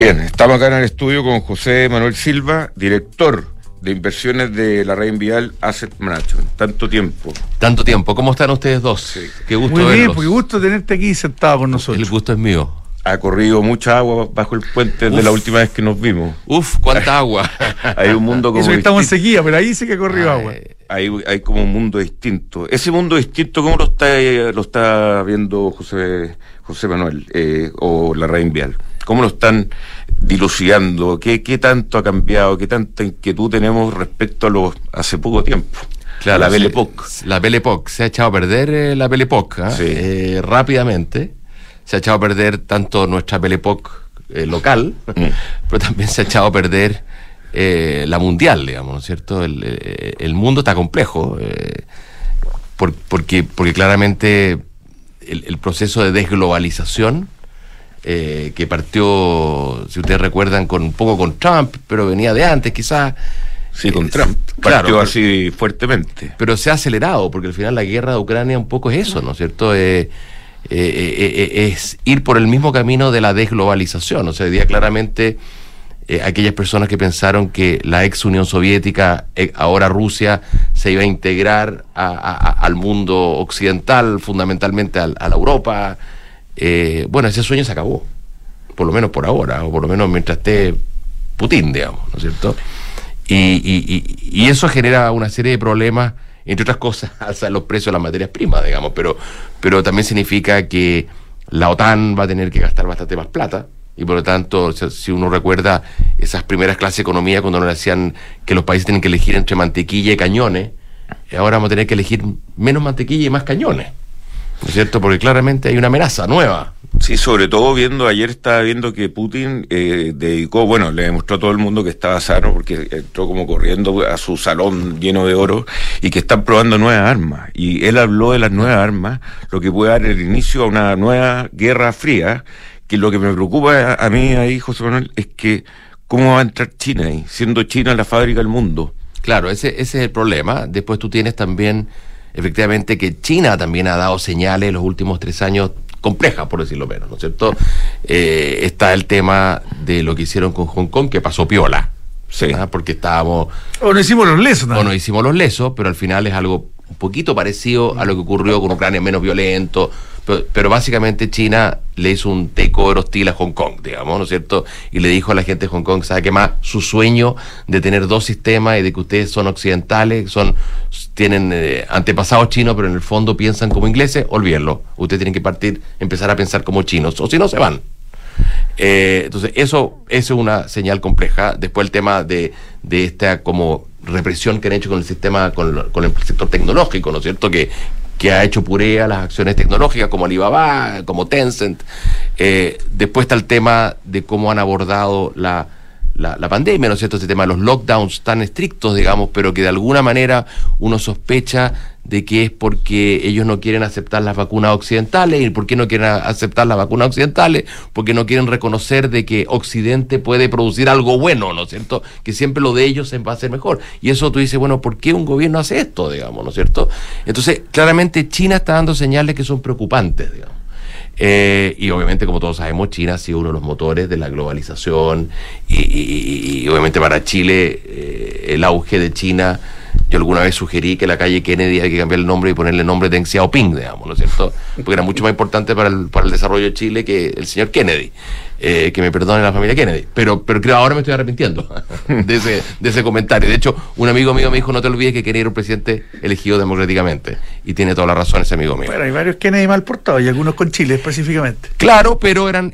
Bien, estamos acá en el estudio con José Manuel Silva, director de inversiones de la Reinvial Asset Management. Tanto tiempo. ¿Cómo están ustedes dos? Sí. Qué gusto Muy bien, verlos. qué gusto tenerte aquí sentado con nosotros. El gusto es mío. Ha corrido mucha agua bajo el puente desde la última vez que nos vimos. Cuánta agua. Hay un mundo como Eso que estamos en distinto. sequía, pero ahí sí que corrió agua. Hay como un mundo distinto. Ese mundo distinto, ¿cómo lo está viendo José Manuel o la Reinvial? ¿Cómo lo están dilucidando? ¿Qué tanto ha cambiado? ¿Qué tanta inquietud tenemos respecto a hace poco tiempo? Claro, la Belle Époque. La Belle Époque. Se ha echado a perder la Belle Époque, Sí. Rápidamente. Se ha echado a perder tanto nuestra Belle Époque local, pero también se ha echado a perder la mundial, digamos, ¿no es cierto? El mundo está complejo, porque claramente el proceso de desglobalización que partió, si ustedes recuerdan, un poco con Trump, pero venía de antes quizás. Sí, con Trump. Claro, Partió así fuertemente. Pero se ha acelerado, porque al final la guerra de Ucrania un poco es eso, ¿no es cierto? Es ir por el mismo camino de la desglobalización. O sea, hoy día claramente aquellas personas que pensaron que la ex Unión Soviética, ahora Rusia, se iba a integrar al mundo occidental, fundamentalmente a la Europa, bueno, ese sueño se acabó, por lo menos por ahora, o por lo menos mientras esté Putin, digamos, ¿no es cierto? Y eso genera una serie de problemas, entre otras cosas, alza los precios de las materias primas, digamos, pero también significa que la OTAN va a tener que gastar bastante más plata, y por lo tanto, o sea, si uno recuerda esas primeras clases de economía cuando nos decían que los países tienen que elegir entre mantequilla y cañones, ahora vamos a tener que elegir menos mantequilla y más cañones, ¿no es cierto? Porque claramente hay una amenaza nueva. Sí, sobre todo ayer estaba viendo que Putin le demostró a todo el mundo que estaba sano porque entró como corriendo a su salón lleno de oro y que están probando nuevas armas. Y él habló de las nuevas armas, lo que puede dar el inicio a una nueva guerra fría, que lo que me preocupa a mí ahí, José Manuel, es que cómo va a entrar China ahí, siendo China la fábrica del mundo. Claro, ese es el problema. Después tú tienes también, efectivamente, que China también ha dado señales en los últimos 3 años complejas, por decirlo menos, ¿no es cierto? Está el tema de lo que hicieron con Hong Kong, que pasó piola. Sí. Porque estábamos... O no hicimos los lesos, ¿no? O no hicimos los lesos, pero al final es algo un poquito parecido a lo que ocurrió con Ucrania, menos violento, pero básicamente China le hizo un takeover hostil a Hong Kong, digamos, ¿no es cierto? Y le dijo a la gente de Hong Kong, ¿sabe qué más? Su sueño de tener 2 sistemas y de que ustedes son occidentales, tienen antepasados chinos, pero en el fondo piensan como ingleses, olvídenlo. Ustedes tienen que empezar a pensar como chinos, o si no se van. Entonces, eso es una señal compleja. Después el tema de esta como represión que han hecho con el sistema, con el sector tecnológico, ¿no es cierto? Que ha hecho puré a las acciones tecnológicas como Alibaba, como Tencent. Después está el tema de cómo han abordado la pandemia, ¿no es cierto? Este tema de los lockdowns tan estrictos, digamos, pero que de alguna manera uno sospecha de que es porque ellos no quieren aceptar las vacunas occidentales. ¿Y por qué no quieren aceptar las vacunas occidentales? Porque no quieren reconocer de que Occidente puede producir algo bueno, ¿no es cierto? Que siempre lo de ellos va a ser mejor. Y eso tú dices, bueno, ¿por qué un gobierno hace esto, digamos, ¿no es cierto? Entonces, claramente China está dando señales que son preocupantes, digamos. Y obviamente, como todos sabemos, China ha sido uno de los motores de la globalización y obviamente para Chile el auge de China, yo alguna vez sugerí que la calle Kennedy hay que cambiar el nombre y ponerle el nombre de Deng Xiaoping, digamos, ¿no es cierto? Porque era mucho más importante para el desarrollo de Chile que el señor Kennedy. Que me perdone la familia Kennedy, pero creo que ahora me estoy arrepintiendo de ese comentario. De hecho, un amigo mío me dijo, no te olvides que Kennedy era un presidente elegido democráticamente, y tiene toda la razón ese amigo mío. Bueno, hay varios Kennedy mal portados y algunos con Chile específicamente. Claro, pero eran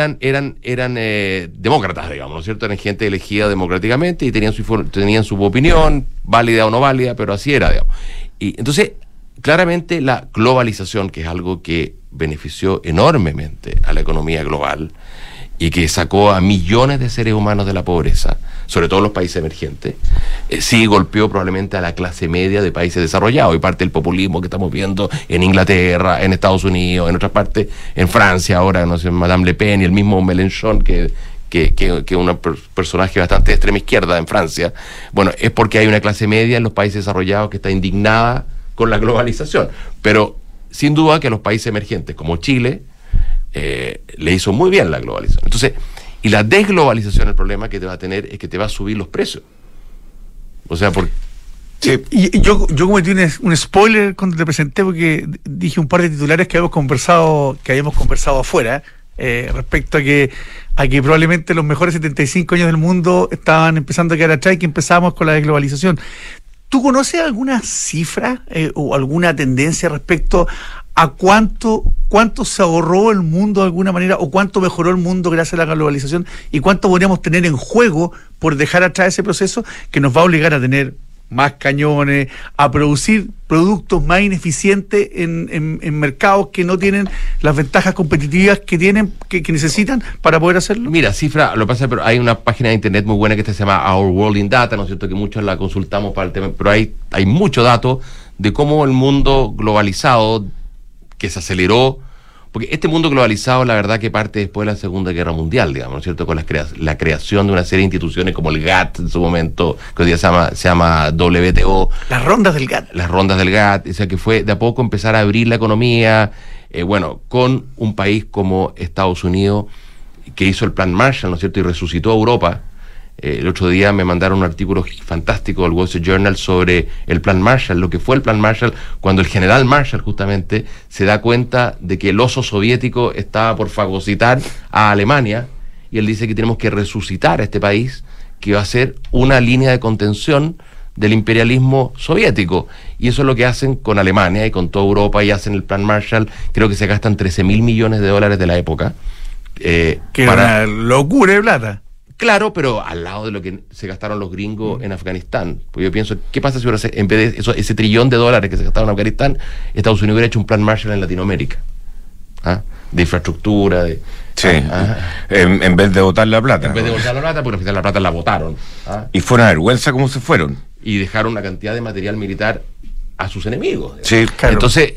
demócratas, digamos, ¿no es cierto? Eran gente elegida democráticamente y tenían su opinión, válida o no válida, pero así era, digamos. Y entonces, claramente la globalización, que es algo que benefició enormemente a la economía global y que sacó a millones de seres humanos de la pobreza, sobre todo en los países emergentes, sí golpeó probablemente a la clase media de países desarrollados, y parte del populismo que estamos viendo en Inglaterra, en Estados Unidos, en otras partes, en Francia ahora, no sé, Madame Le Pen y el mismo Mélenchon, que es un personaje bastante de extrema izquierda en Francia. Bueno, es porque hay una clase media en los países desarrollados que está indignada con la globalización, pero sin duda que a los países emergentes como Chile le hizo muy bien la globalización. Entonces, Y la desglobalización, el problema que te va a tener es que te va a subir los precios. O sea, Sí. Y yo cometí un spoiler cuando te presenté, porque dije un par de titulares que habíamos conversado afuera, respecto a que probablemente los mejores 75 años del mundo estaban empezando a quedar atrás y que empezábamos con la desglobalización. ¿Tú conoces alguna cifra o alguna tendencia respecto a cuánto se ahorró el mundo de alguna manera, o cuánto mejoró el mundo gracias a la globalización, y cuánto podríamos tener en juego por dejar atrás ese proceso que nos va a obligar a tener más cañones, a producir productos más ineficientes en mercados que no tienen las ventajas competitivas que necesitan para poder hacerlo? Mira, cifra, lo que pasa es que hay una página de internet muy buena que se llama Our World in Data, ¿no es cierto?, que muchos la consultamos para el tema, pero hay mucho dato de cómo el mundo globalizado, que se aceleró, porque este mundo globalizado, la verdad que parte después de la Segunda Guerra Mundial, digamos, ¿no es cierto?, con la creación de una serie de instituciones como el GATT en su momento, que hoy día se llama WTO. Las rondas del GATT. Las rondas del GATT, o sea, que fue de a poco empezar a abrir la economía, con un país como Estados Unidos, que hizo el Plan Marshall, ¿no es cierto?, y resucitó a Europa. El otro día me mandaron un artículo fantástico del Wall Street Journal sobre el Plan Marshall, lo que fue el Plan Marshall, cuando el general Marshall justamente se da cuenta de que el oso soviético estaba por fagocitar a Alemania, y él dice que tenemos que resucitar a este país, que va a ser una línea de contención del imperialismo soviético. Y eso es lo que hacen con Alemania y con toda Europa, y hacen el Plan Marshall. Creo que se gastan $13.000 millones de la época. Que era una locura de plata. Claro, pero al lado de lo que se gastaron los gringos en Afganistán. Pues yo pienso, ¿qué pasa si en vez de ese $1 trillón que se gastaron en Afganistán, Estados Unidos hubiera hecho un Plan Marshall en Latinoamérica? De infraestructura, Sí, en vez de botar la plata. En vez de botar la plata, porque al final la plata la botaron. Y fue una vergüenza cómo se fueron. Y dejaron una cantidad de material militar a sus enemigos. Sí, claro. Entonces,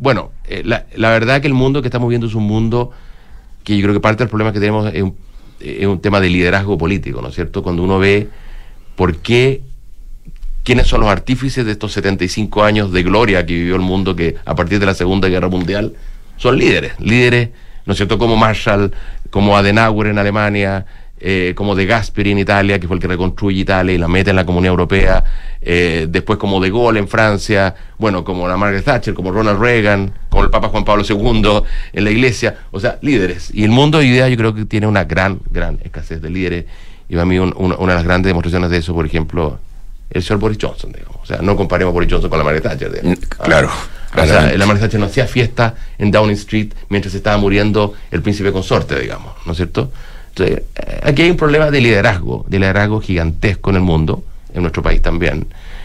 la verdad que el mundo que estamos viendo es un mundo que yo creo que parte del problema que tenemos es un tema de liderazgo político, ¿no es cierto? Cuando uno ve quiénes son los artífices de estos 75 años de gloria que vivió el mundo, que a partir de la Segunda Guerra Mundial son líderes, ¿no es cierto?, como Marshall, como Adenauer en Alemania, como De Gasperi en Italia, que fue el que reconstruye Italia y la mete en la Comunidad Europea, después como De Gaulle en Francia, como la Margaret Thatcher, como Ronald Reagan, como el Papa Juan Pablo II en la Iglesia, o sea, líderes. Y el mundo hoy día yo creo que tiene una gran escasez de líderes, y para mí una de las grandes demostraciones de eso, por ejemplo, el señor Boris Johnson, digamos. O sea, no comparemos a Boris Johnson con la Margaret Thatcher, digamos. Claro. O sea, la Margaret Thatcher no hacía fiesta en Downing Street mientras estaba muriendo el príncipe consorte, digamos, ¿no es cierto? Entonces, aquí hay un problema de liderazgo gigantesco en el mundo, en nuestro país también.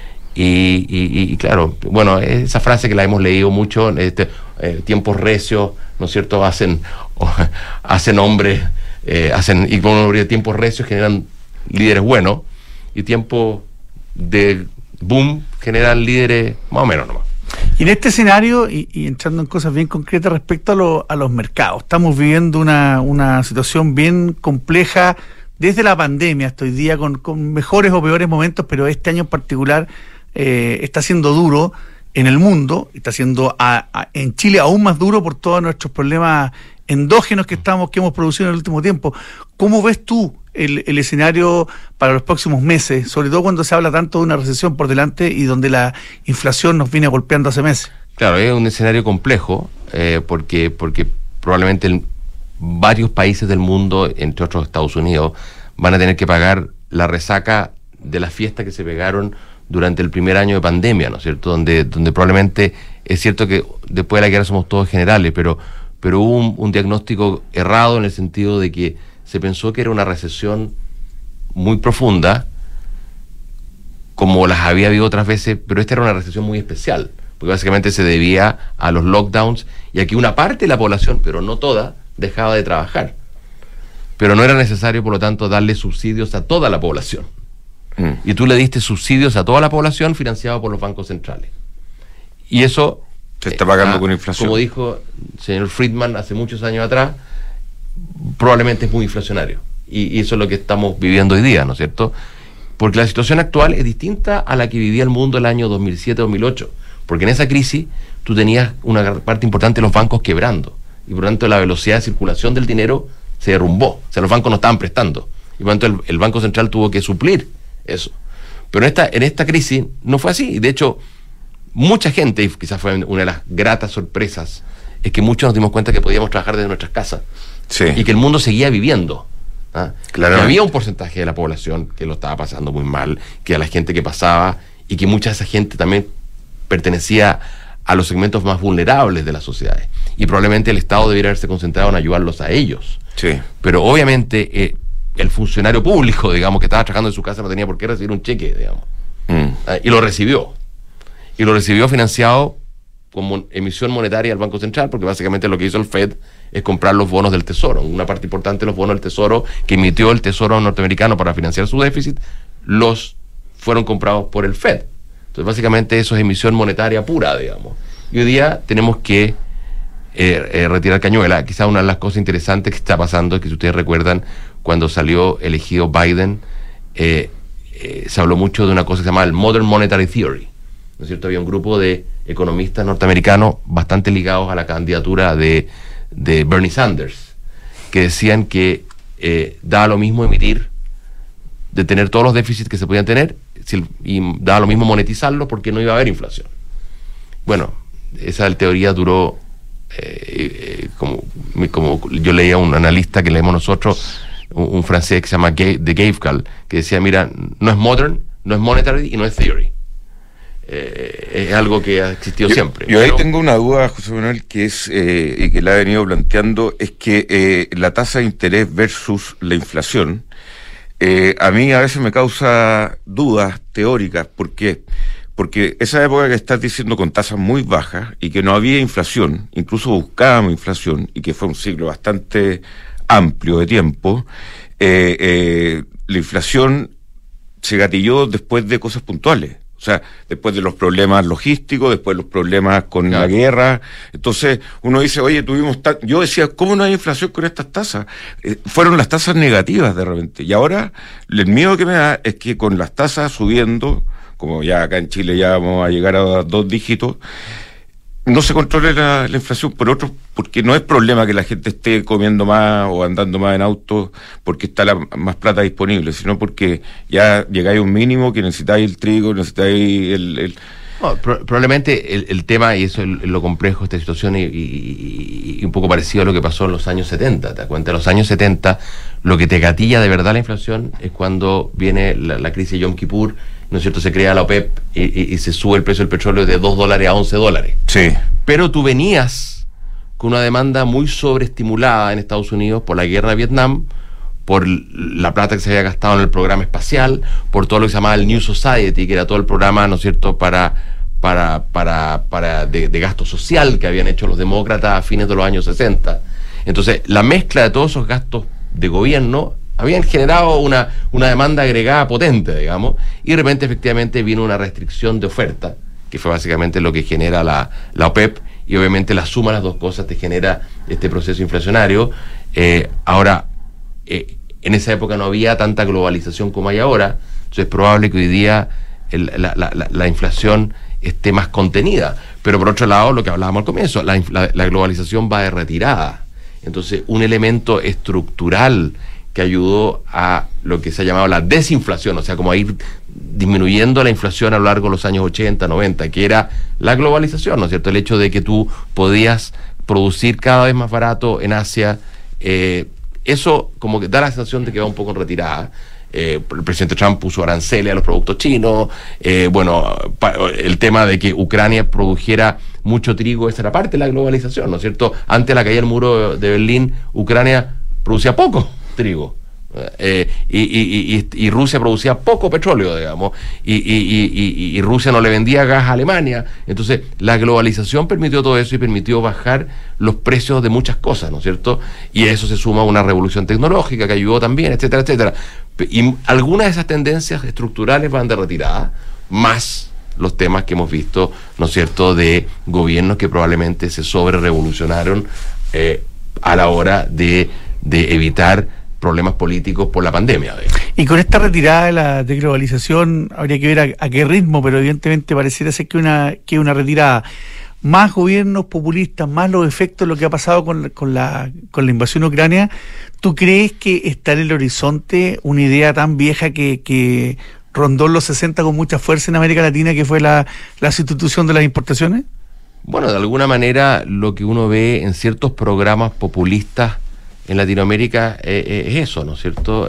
Y claro, esa frase que la hemos leído mucho, tiempos recios, ¿no es cierto?, hacen hombres, y con tiempos recios generan líderes buenos, y tiempos de boom generan líderes más o menos nomás. Y en este escenario, y entrando en cosas bien concretas respecto a los mercados, estamos viviendo una situación bien compleja desde la pandemia hasta hoy día, con mejores o peores momentos, pero este año en particular está siendo duro en el mundo, está siendo en Chile aún más duro por todos nuestros problemas endógenos que hemos producido en el último tiempo. ¿Cómo ves tú el escenario para los próximos meses, sobre todo cuando se habla tanto de una recesión por delante y donde la inflación nos viene golpeando hace meses? Claro, es un escenario complejo, porque probablemente varios países del mundo, entre otros Estados Unidos, van a tener que pagar la resaca de la fiesta que se pegaron durante el primer año de pandemia, ¿no es cierto? Donde probablemente, es cierto que después de la guerra somos todos generales, pero hubo un diagnóstico errado en el sentido de que se pensó que era una recesión muy profunda, como las había habido otras veces, pero esta era una recesión muy especial, porque básicamente se debía a los lockdowns, y aquí una parte de la población, pero no toda, dejaba de trabajar. Pero no era necesario, por lo tanto, darle subsidios a toda la población. Y tú le diste subsidios a toda la población financiado por los bancos centrales. Y eso se está pagando con inflación. Como dijo el señor Friedman hace muchos años atrás, probablemente es muy inflacionario. Y eso es lo que estamos viviendo hoy día, ¿no es cierto? Porque la situación actual es distinta a la que vivía el mundo el año 2007-2008. Porque en esa crisis tú tenías una parte importante de los bancos quebrando. Y por lo tanto la velocidad de circulación del dinero se derrumbó. O sea, los bancos no estaban prestando. Y por lo tanto el Banco Central tuvo que suplir eso. Pero en esta crisis no fue así. De hecho, mucha gente, y quizás fue una de las gratas sorpresas, es que muchos nos dimos cuenta que podíamos trabajar desde nuestras casas. Sí. Y que el mundo seguía viviendo. Claro. Que había un porcentaje de la población que lo estaba pasando muy mal, que a la gente que pasaba, y que mucha de esa gente también pertenecía a los segmentos más vulnerables de las sociedades. Y probablemente el Estado debiera haberse concentrado en ayudarlos a ellos. Sí. Pero obviamente el funcionario público, digamos, que estaba trabajando en su casa no tenía por qué recibir un cheque, digamos. Y lo recibió. Y lo recibió financiado como emisión monetaria del Banco Central, porque básicamente lo que hizo el Fed es comprar los bonos del Tesoro. Una parte importante de los bonos del Tesoro que emitió el Tesoro norteamericano para financiar su déficit, los fueron comprados por el Fed. Entonces básicamente eso es emisión monetaria pura, digamos. Y hoy día tenemos que retirar cañuela. Quizá una de las cosas interesantes que está pasando es que, si ustedes recuerdan, cuando salió elegido Biden, se habló mucho de una cosa que se llama el Modern Monetary Theory, ¿no es cierto? Había un grupo de economistas norteamericanos bastante ligados a la candidatura de Bernie Sanders, que decían que daba lo mismo de tener todos los déficits que se podían tener, y daba lo mismo monetizarlos porque no iba a haber inflación. Bueno, esa teoría duró, como yo leía un analista que leemos nosotros, un francés que se llama de Gavecal, que decía, mira, no es modern, no es monetary y no es theory. Es algo que ha existido siempre. Yo ahí tengo una duda, José Manuel, que es, y que la he venido planteando, es que la tasa de interés versus la inflación, a mí a veces me causa dudas teóricas. ¿Por qué? Porque esa época que estás diciendo, con tasas muy bajas y que no había inflación, incluso buscábamos inflación, y que fue un ciclo bastante amplio de tiempo, la inflación se gatilló después de cosas puntuales. O sea, después de los problemas logísticos, después de los problemas con la guerra. Entonces uno dice, oye, yo decía, ¿cómo no hay inflación con estas tasas? Fueron las tasas negativas de repente. Y ahora el miedo que me da es que con las tasas subiendo, como ya acá en Chile ya vamos a llegar a 2 dígitos, no se controle la inflación porque no es problema que la gente esté comiendo más o andando más en auto porque está más plata disponible, sino porque ya llegáis a un mínimo que necesitáis el trigo, necesitáis No, probablemente el tema, y eso es lo complejo de esta situación, y un poco parecido a lo que pasó en los años 70. ¿Te das cuenta? En los años 70, lo que te gatilla de verdad la inflación es cuando viene la crisis de Yom Kippur, ¿no es cierto? Se crea la OPEP y se sube el precio del petróleo de $2 a $11. Sí. Pero tú venías con una demanda muy sobreestimulada en Estados Unidos por la guerra de Vietnam, por la plata que se había gastado en el programa espacial, por todo lo que se llamaba el New Society, que era todo el programa, ¿no es cierto?, de gasto social que habían hecho los demócratas a fines de los años 60. Entonces, la mezcla de todos esos gastos de gobierno habían generado una demanda agregada potente, digamos, y de repente efectivamente vino una restricción de oferta, que fue básicamente lo que genera la OPEP, y obviamente la suma de las dos cosas te genera este proceso inflacionario. Ahora, en esa época no había tanta globalización como hay ahora, entonces es probable que hoy día la inflación esté más contenida. Pero por otro lado, lo que hablábamos al comienzo, la globalización va de retirada. Entonces, un elemento estructural que ayudó a lo que se ha llamado la desinflación, o sea, como a ir disminuyendo la inflación a lo largo de los años 80, 90, que era la globalización, ¿no es cierto? El hecho de que tú podías producir cada vez más barato en Asia, eso como que da la sensación de que va un poco en retirada. El presidente Trump puso aranceles a los productos chinos, el tema de que Ucrania produjera mucho trigo, esa era parte de la globalización, ¿no es cierto? Antes de la caída del muro de Berlín, Ucrania producía poco trigo, y Rusia producía poco petróleo, digamos, y Rusia no le vendía gas a Alemania. Entonces la globalización permitió todo eso y permitió bajar los precios de muchas cosas, ¿no es cierto? Y a eso se suma una revolución tecnológica que ayudó también, etcétera, etcétera. Y algunas de esas tendencias estructurales van de retirada, más los temas que hemos visto, ¿no es cierto?, de gobiernos que probablemente se sobre-revolucionaron a la hora de evitar problemas políticos por la pandemia. Y con esta retirada de la desglobalización habría que ver a qué ritmo, pero evidentemente pareciera ser que una retirada. más gobiernos populistas, más los efectos de lo que ha pasado con la invasión a Ucrania, ¿tú crees que está en el horizonte una idea tan vieja que rondó en los 60 con mucha fuerza en América Latina, que fue la sustitución de las importaciones? Bueno, de alguna manera lo que uno ve en ciertos programas populistas en Latinoamérica es eso, ¿no es cierto?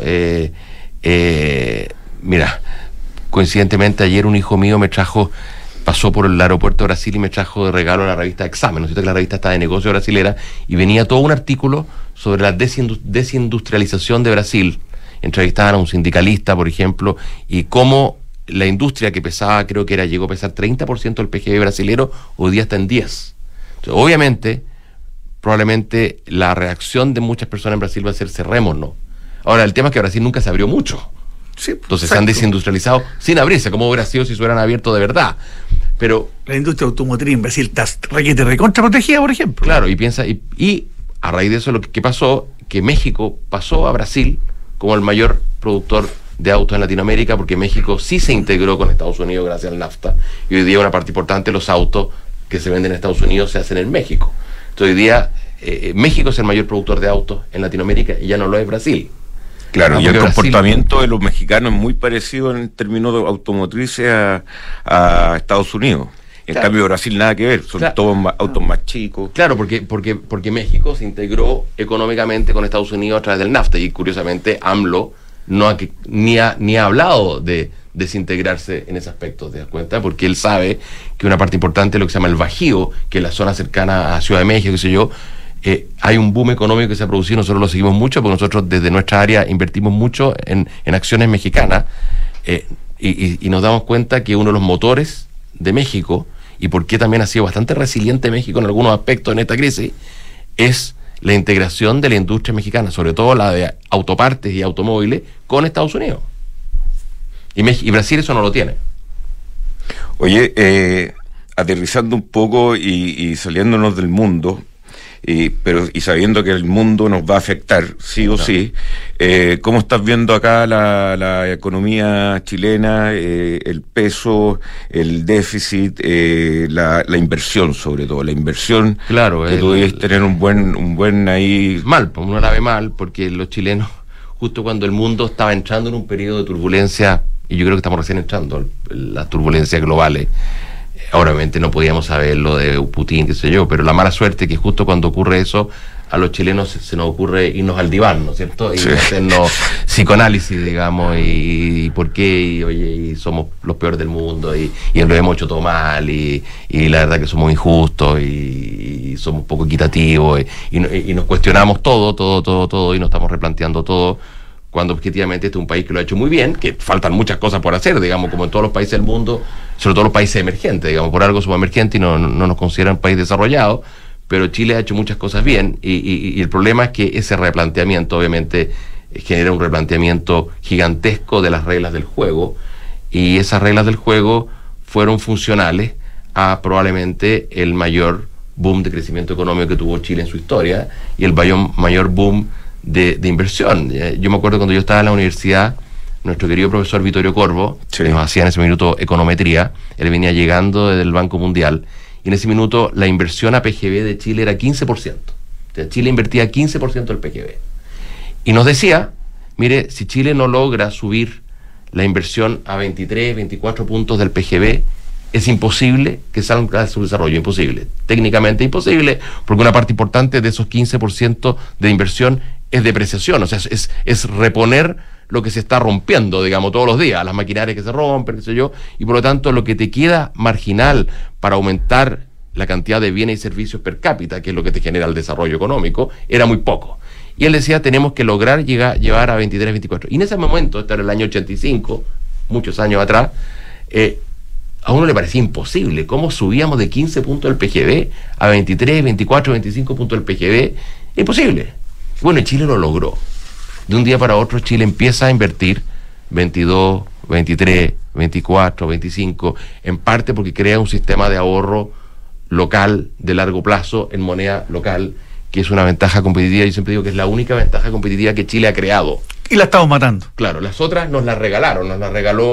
Mira, coincidentemente ayer un hijo mío pasó por el aeropuerto de Brasil y me trajo de regalo la revista Examen, ¿no es cierto? Que la revista está de negocio brasilera, y venía todo un artículo sobre la desindustrialización de Brasil. Entrevistaban a un sindicalista, por ejemplo, y cómo la industria que pesaba, creo que llegó a pesar 30% del PGB brasilero, hoy día está en 10%. Entonces, obviamente, probablemente la reacción de muchas personas en Brasil va a ser cerrémonos. Ahora, el tema es que Brasil nunca se abrió mucho. Sí, entonces se han desindustrializado sin abrirse, como hubiera sido si se hubieran abierto de verdad. Pero la industria automotriz en Brasil está recontra protegida, por ejemplo. Claro, y a raíz de eso lo que pasó, que México pasó a Brasil como el mayor productor de autos en Latinoamérica, porque México sí se integró con Estados Unidos gracias al NAFTA, y hoy día una parte importante de los autos que se venden en Estados Unidos se hacen en México. Entonces hoy día México es el mayor productor de autos en Latinoamérica y ya no lo es Brasil. Claro, y el comportamiento de los mexicanos es muy parecido en términos de automotrices a Estados Unidos. En cambio, Brasil nada que ver, son todos autos más chicos. Claro, porque México se integró económicamente con Estados Unidos a través del NAFTA, y curiosamente AMLO ni ha hablado de desintegrarse en ese aspecto, ¿te das cuenta? Porque él sabe que una parte importante de lo que se llama el Bajío, que es la zona cercana a Ciudad de México, qué sé yo, hay un boom económico que se ha producido, nosotros lo seguimos mucho, porque nosotros desde nuestra área invertimos mucho en acciones mexicanas, y nos damos cuenta que uno de los motores de México, y por qué también ha sido bastante resiliente México en algunos aspectos en esta crisis, es la integración de la industria mexicana, sobre todo la de autopartes y automóviles, con Estados Unidos. Y Brasil eso no lo tiene. Oye, aterrizando un poco y saliéndonos del mundo, pero sabiendo que el mundo nos va a afectar sí o sí, ¿cómo estás viendo acá la economía chilena, el peso, el déficit, la inversión, sobre todo la inversión? Claro, que tú debes tener un buen ahí. Mal, uno la ve mal, porque los chilenos, justo cuando el mundo estaba entrando en un periodo de turbulencia, y yo creo que estamos recién entrando las turbulencias globales. Obviamente no podíamos saber lo de Putin, qué sé yo, pero la mala suerte es que justo cuando ocurre eso, a los chilenos se nos ocurre irnos al diván, ¿no es cierto? Y hacernos psicoanálisis, digamos, y por qué, y somos los peores del mundo, y lo hemos hecho todo mal, y la verdad que somos injustos, y somos poco equitativos, y nos cuestionamos todo, y nos estamos replanteando todo, cuando objetivamente este es un país que lo ha hecho muy bien, que faltan muchas cosas por hacer, digamos, como en todos los países del mundo, sobre todo los países emergentes, digamos, por algo somos emergentes y no nos consideran país desarrollado, pero Chile ha hecho muchas cosas bien, y el problema es que ese replanteamiento obviamente genera un replanteamiento gigantesco de las reglas del juego, y esas reglas del juego fueron funcionales a probablemente el mayor boom de crecimiento económico que tuvo Chile en su historia, y el mayor boom de inversión. Yo me acuerdo cuando yo estaba en la universidad, nuestro querido profesor Vittorio Corvo, que nos hacía en ese minuto econometría, él venía llegando desde el Banco Mundial, y en ese minuto la inversión a PGB de Chile era 15%. O sea, Chile invertía 15% del PGB. Y nos decía, mire, si Chile no logra subir la inversión a 23, 24 puntos del PGB, es imposible que salga su desarrollo, imposible. Técnicamente imposible, porque una parte importante de esos 15% de inversión es depreciación, o sea, es reponer lo que se está rompiendo, digamos, todos los días, las maquinarias que se rompen, qué sé yo, y por lo tanto lo que te queda marginal para aumentar la cantidad de bienes y servicios per cápita, que es lo que te genera el desarrollo económico, era muy poco. Y él decía, tenemos que lograr llevar a 23, 24. Y en ese momento, este era el año 85, muchos años atrás, a uno le parecía imposible. ¿Cómo subíamos de 15 puntos del PGB a 23, 24, 25 puntos del PGB? Imposible. Bueno, Chile lo logró. De un día para otro Chile empieza a invertir 22, 23, 24, 25, en parte porque crea un sistema de ahorro local de largo plazo en moneda local, que es una ventaja competitiva. Yo siempre digo que es la única ventaja competitiva que Chile ha creado. Y la estamos matando. Claro, las otras nos las regalaron, nos las regaló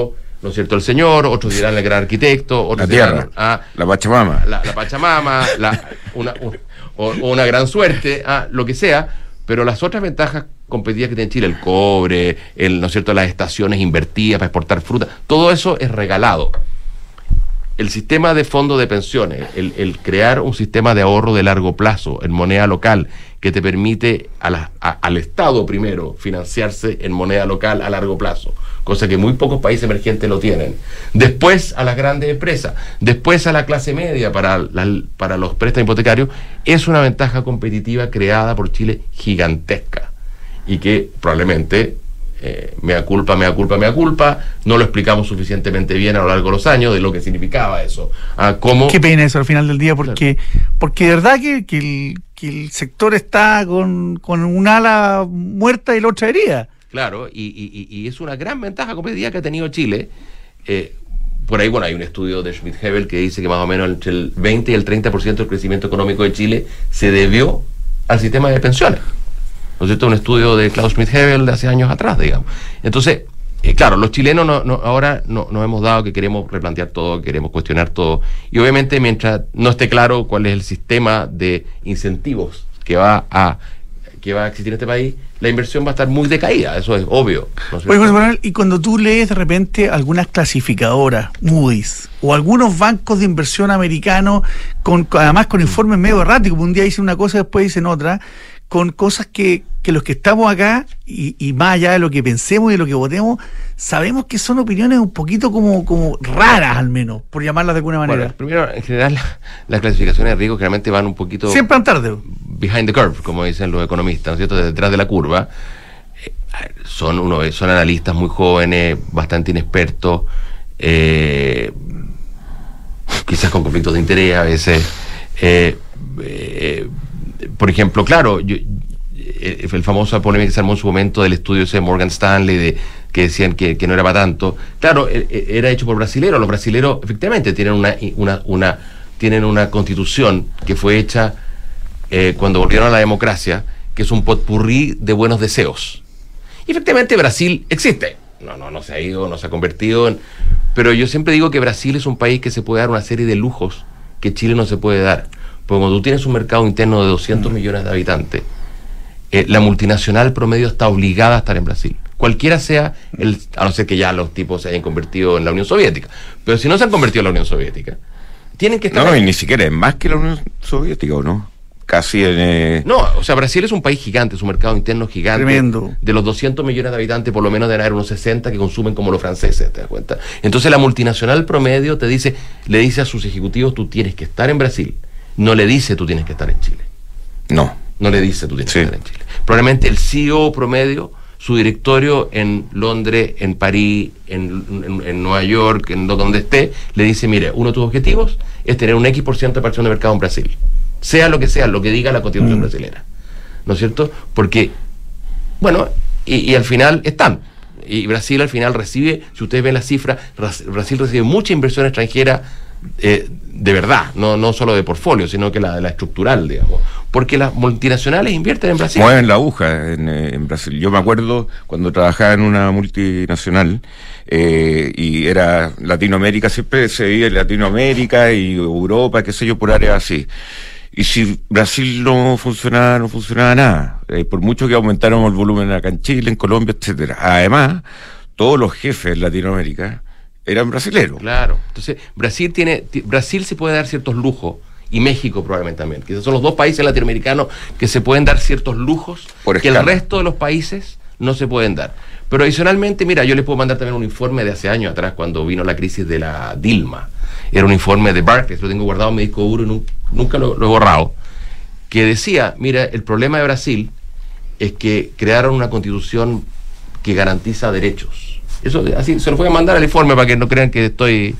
¿no es cierto?, el señor, otros dirán el gran arquitecto, otros la tierra, dirán, la Pachamama. La Pachamama, una gran suerte, lo que sea, pero las otras ventajas competitivas que tiene Chile, el cobre, ¿no es cierto?, las estaciones invertidas para exportar fruta, todo eso es regalado. El sistema de fondo de pensiones, el crear un sistema de ahorro de largo plazo en moneda local que te permite al Estado primero financiarse en moneda local a largo plazo, cosa que muy pocos países emergentes lo tienen. Después a las grandes empresas, después a la clase media para los préstamos hipotecarios, es una ventaja competitiva creada por Chile gigantesca y que probablemente... mea culpa, no lo explicamos suficientemente bien a lo largo de los años de lo que significaba eso. Qué pena eso al final del día, porque de verdad que el sector está con un ala muerta y la otra herida. Claro, y es una gran ventaja competitiva que ha tenido Chile. Por ahí, bueno, hay un estudio de Schmidt-Hebel que dice que más o menos entre el 20 y el 30% del crecimiento económico de Chile se debió al sistema de pensiones. ¿No es cierto? Un estudio de Klaus Schmidt-Hebel de hace años atrás, digamos. Entonces, claro, los chilenos ahora nos hemos dado que queremos replantear todo, queremos cuestionar todo. Y obviamente, mientras no esté claro cuál es el sistema de incentivos que va a existir en este país, la inversión va a estar muy decaída, eso es obvio. ¿No es Oye, José Manuel, y cuando tú lees de repente algunas clasificadoras, Moody's, o algunos bancos de inversión americanos, además con informes medio erráticos, un día dicen una cosa, después dicen otra, con cosas que los que estamos acá, y más allá de lo que pensemos y de lo que votemos, sabemos que son opiniones un poquito como raras, al menos, por llamarlas de alguna manera. Bueno, primero, en general, las clasificaciones de riesgo generalmente van un poquito... Siempre van tarde. Behind the curve, como dicen los economistas, ¿no es cierto?, detrás de la curva. Son analistas muy jóvenes, bastante inexpertos, quizás con conflictos de interés a veces. Por ejemplo, claro, el famoso polémica que se armó en su momento del estudio ese de Morgan Stanley, que decían que no era para tanto. Claro, era hecho por brasileros. Los brasileros efectivamente tienen una constitución que fue hecha cuando volvieron a la democracia, que es un potpurrí de buenos deseos. Y efectivamente Brasil existe. No se ha ido, no se ha convertido en... Pero yo siempre digo que Brasil es un país que se puede dar una serie de lujos que Chile no se puede dar. Porque cuando tú tienes un mercado interno de 200 millones de habitantes, la multinacional promedio está obligada a estar en Brasil. Cualquiera sea, a no ser que ya los tipos se hayan convertido en la Unión Soviética. Pero si no se han convertido en la Unión Soviética, tienen que estar... No, y ni siquiera es más que la Unión Soviética, ¿o no? Casi en... No, o sea, Brasil es un país gigante, es un mercado interno gigante. Tremendo. De los 200 millones de habitantes, por lo menos deben haber unos 60 que consumen como los franceses, ¿te das cuenta? Entonces la multinacional promedio le dice a sus ejecutivos, tú tienes que estar en Brasil. No le dice tú tienes que estar en Chile. No le dice tú tienes que estar en Chile. Probablemente el CEO promedio, su directorio en Londres, en París, en Nueva York, en donde esté, le dice, mire, uno de tus objetivos es tener un X% de participación de mercado en Brasil. Sea, lo que diga la constitución brasilera. ¿No es cierto? Porque, bueno, y al final están. Y Brasil al final recibe, si ustedes ven las cifras, Brasil recibe mucha inversión extranjera de verdad, no solo de portfolio, sino que la estructural, digamos, porque las multinacionales invierten en Brasil. Mueven la aguja en Brasil. Yo me acuerdo cuando trabajaba en una multinacional y era Latinoamérica, siempre se veía en Latinoamérica y Europa, qué sé yo, por áreas así. Y si Brasil no funcionaba nada. Por mucho que aumentáramos el volumen acá en Chile, en Colombia, etcétera. Además, todos los jefes en Latinoamérica eran brasileros. Claro. Entonces, Brasil se puede dar ciertos lujos, y México probablemente también. Que son los dos países latinoamericanos que se pueden dar ciertos lujos que el resto de los países no se pueden dar. Pero adicionalmente, mira, yo les puedo mandar también un informe de hace años atrás, cuando vino la crisis de la Dilma. Era un informe de Barclays, lo tengo guardado en mi disco duro y nunca lo he borrado, que decía, mira, el problema de Brasil es que crearon una constitución que garantiza derechos. Eso así se lo voy a mandar al informe para que no crean que estoy...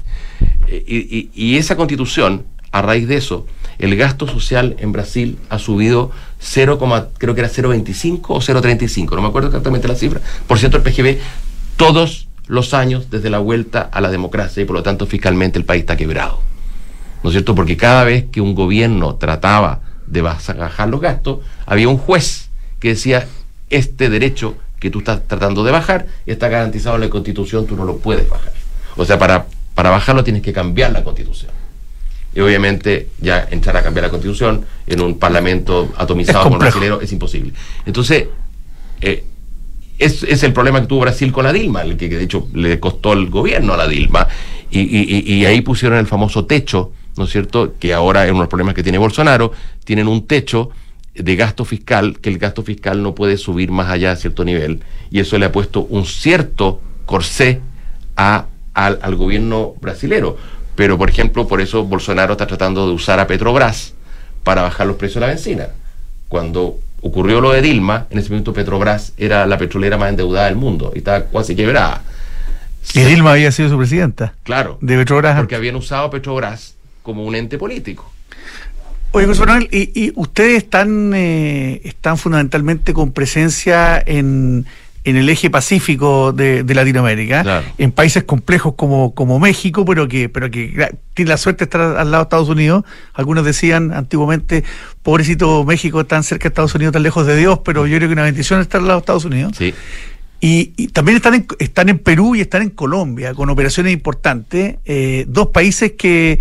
Y esa constitución, a raíz de eso, el gasto social en Brasil ha subido creo que era 0,25 o 0,35, no me acuerdo exactamente la cifra, por ciento del PGB, todos los años desde la vuelta a la democracia, y por lo tanto fiscalmente el país está quebrado. ¿No es cierto? Porque cada vez que un gobierno trataba de bajar los gastos, había un juez que decía, este derecho que tú estás tratando de bajar está garantizado en la Constitución, tú no lo puedes bajar. O sea, para bajarlo tienes que cambiar la Constitución. Y obviamente ya entrar a cambiar la Constitución en un parlamento atomizado como el brasilero es imposible. Entonces, es el problema que tuvo Brasil con la Dilma, el que de hecho le costó el gobierno a la Dilma, y ahí pusieron el famoso techo, ¿no es cierto?, que ahora es uno de los problemas que tiene Bolsonaro. Tienen un techo de gasto fiscal, que el gasto fiscal no puede subir más allá de cierto nivel, y eso le ha puesto un cierto corsé al gobierno brasilero. Pero, por ejemplo, por eso Bolsonaro está tratando de usar a Petrobras para bajar los precios de la benzina. Cuando ocurrió lo de Dilma, en ese momento Petrobras era la petrolera más endeudada del mundo y estaba casi quebrada. Y Dilma había sido su presidenta. Claro, de Petrobras. Porque habían usado a Petrobras como un ente político. Oye, José Manuel, y ustedes están fundamentalmente con presencia en el eje pacífico de Latinoamérica, claro, en países complejos como México, pero que tiene la suerte de estar al lado de Estados Unidos. Algunos decían antiguamente, pobrecito México, tan cerca de Estados Unidos, tan lejos de Dios, pero yo creo que una bendición estar al lado de Estados Unidos. Sí. Y también están en Perú y están en Colombia, con operaciones importantes, dos países que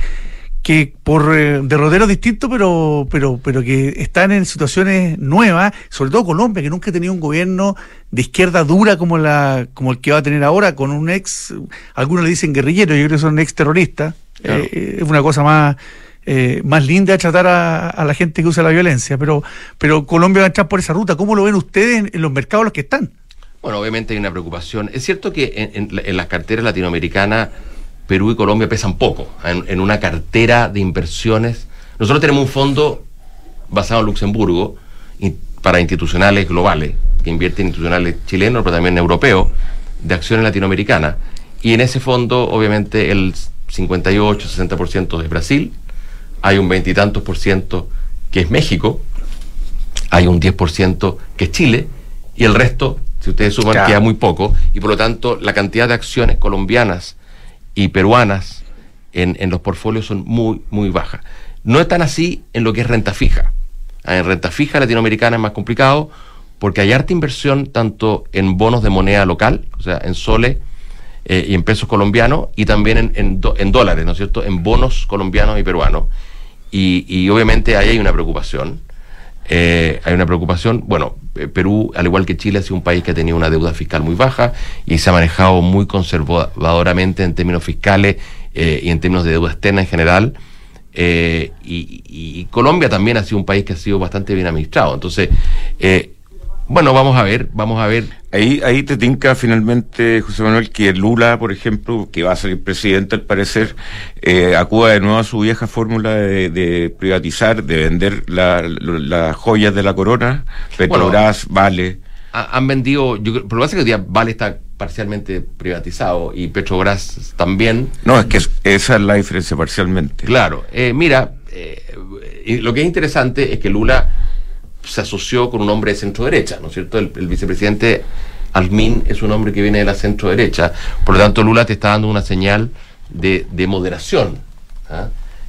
por derroteros distintos, pero que están en situaciones nuevas, sobre todo Colombia, que nunca ha tenido un gobierno de izquierda dura como el que va a tener ahora, con un algunos le dicen guerrillero, yo creo que son ex terroristas. Claro. Es una cosa más linda de tratar a la gente que usa la violencia, pero Colombia va a entrar por esa ruta. ¿Cómo lo ven ustedes en los mercados en los que están? Bueno, obviamente hay una preocupación. Es cierto que en las carteras latinoamericanas Perú y Colombia pesan poco en una cartera de inversiones. Nosotros tenemos un fondo basado en Luxemburgo para institucionales globales, que invierten institucionales chilenos, pero también europeos, de acciones latinoamericanas. Y en ese fondo, obviamente, el 58-60% es Brasil, hay un 20 y tantos % que es México, hay un 10% que es Chile, y el resto, si ustedes suman, queda muy poco, y por lo tanto la cantidad de acciones colombianas y peruanas en los portfolios son muy, muy bajas. No es tan así en lo que es renta fija. En renta fija latinoamericana es más complicado porque hay harta inversión tanto en bonos de moneda local, o sea, en soles y en pesos colombianos, y también en dólares, ¿no es cierto?, en bonos colombianos y peruanos. Y obviamente ahí hay una preocupación. Bueno, Perú, al igual que Chile, ha sido un país que ha tenido una deuda fiscal muy baja y se ha manejado muy conservadoramente en términos fiscales y en términos de deuda externa en general. Y Colombia también ha sido un país que ha sido bastante bien administrado. Entonces, bueno, vamos a ver. Ahí te tinca finalmente, José Manuel, que Lula, por ejemplo, que va a ser presidente al parecer, acuda de nuevo a su vieja fórmula de privatizar, de vender las joyas de la corona, Petrobras, bueno, Vale. Han vendido, pero lo que pasa es que hoy día Vale está parcialmente privatizado y Petrobras también. No, es que esa es la diferencia, parcialmente. Claro, mira, lo que es interesante es que Lula se asoció con un hombre de centro derecha, ¿no es cierto? El vicepresidente Almin es un hombre que viene de la centro derecha, por lo tanto Lula te está dando una señal de moderación, ¿ah?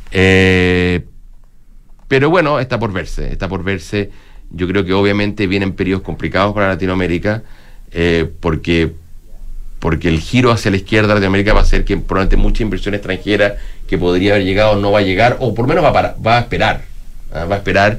Pero bueno, está por verse. Yo creo que obviamente vienen periodos complicados para Latinoamérica, porque el giro hacia la izquierda de Latinoamérica va a hacer que probablemente mucha inversión extranjera que podría haber llegado no va a llegar, o por lo menos va a esperar, ¿ah? Va a esperar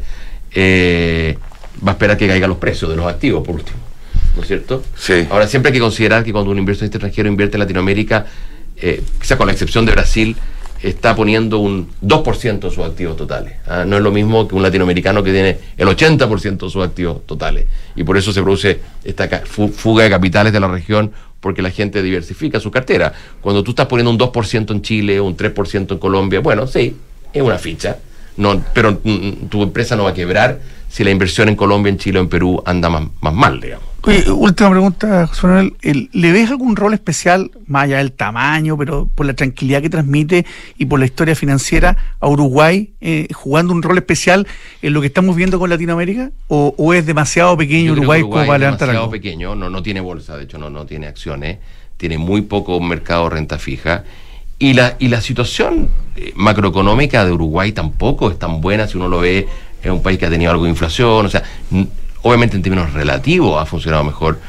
que caigan los precios de los activos, por último, ¿no es cierto? Sí. Ahora, siempre hay que considerar que cuando un inversionista extranjero invierte en Latinoamérica, quizás con la excepción de Brasil, está poniendo un 2% de sus activos totales. No es lo mismo que un latinoamericano que tiene el 80% de sus activos totales. Y por eso se produce esta fuga de capitales de la región, porque la gente diversifica su cartera. Cuando tú estás poniendo un 2% en Chile, un 3% en Colombia, bueno, sí, es una ficha. No, pero tu empresa no va a quebrar si la inversión en Colombia, en Chile o en Perú anda más mal, digamos. Oye, última pregunta, José Manuel. ¿Le ves algún rol especial, más allá del tamaño, pero por la tranquilidad que transmite y por la historia financiera, a Uruguay jugando un rol especial en lo que estamos viendo con Latinoamérica? ¿O es demasiado pequeño Uruguay como para levantar algo? Es demasiado pequeño, no tiene bolsa, de hecho no tiene acciones, tiene muy poco mercado de renta fija. Y la situación macroeconómica de Uruguay tampoco es tan buena si uno lo ve. Es un país que ha tenido algo de inflación, o sea, obviamente en términos relativos ha funcionado mejor,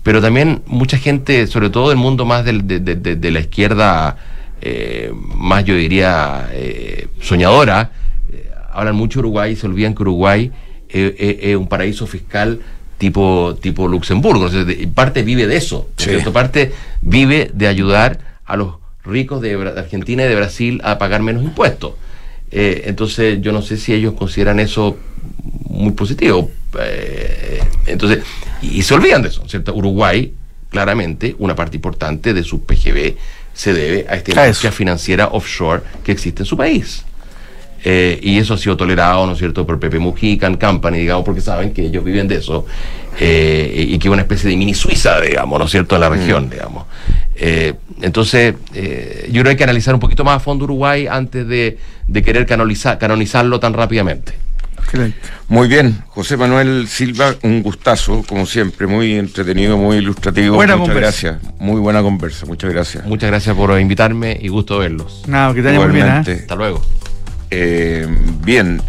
pero también mucha gente, sobre todo del mundo más de la izquierda, más yo diría soñadora, hablan mucho de Uruguay y se olvidan que Uruguay es un paraíso fiscal tipo Luxemburgo. Entonces, parte vive de eso, ¿no es cierto? Parte vive de ayudar a los ricos de Argentina y de Brasil a pagar menos impuestos. Entonces, yo no sé si ellos consideran eso muy positivo. Entonces, y se olvidan de eso, ¿cierto? Uruguay, claramente, una parte importante de su PGB se debe a esta industria financiera offshore que existe en su país. Y eso ha sido tolerado, ¿no es cierto?, por Pepe Mujica and Company, digamos, porque saben que ellos viven de eso, y que es una especie de mini Suiza, digamos, ¿no es cierto?, de la región, digamos. Entonces, yo creo que hay que analizar un poquito más a fondo Uruguay antes de querer canonizarlo tan rápidamente. Muy bien, José Manuel Silva, un gustazo, como siempre, muy entretenido, muy ilustrativo. Muchas gracias. Muy buena conversa, muchas gracias. Muchas gracias por invitarme y gusto verlos. No, que te haya muy bien, Hasta luego. Bien,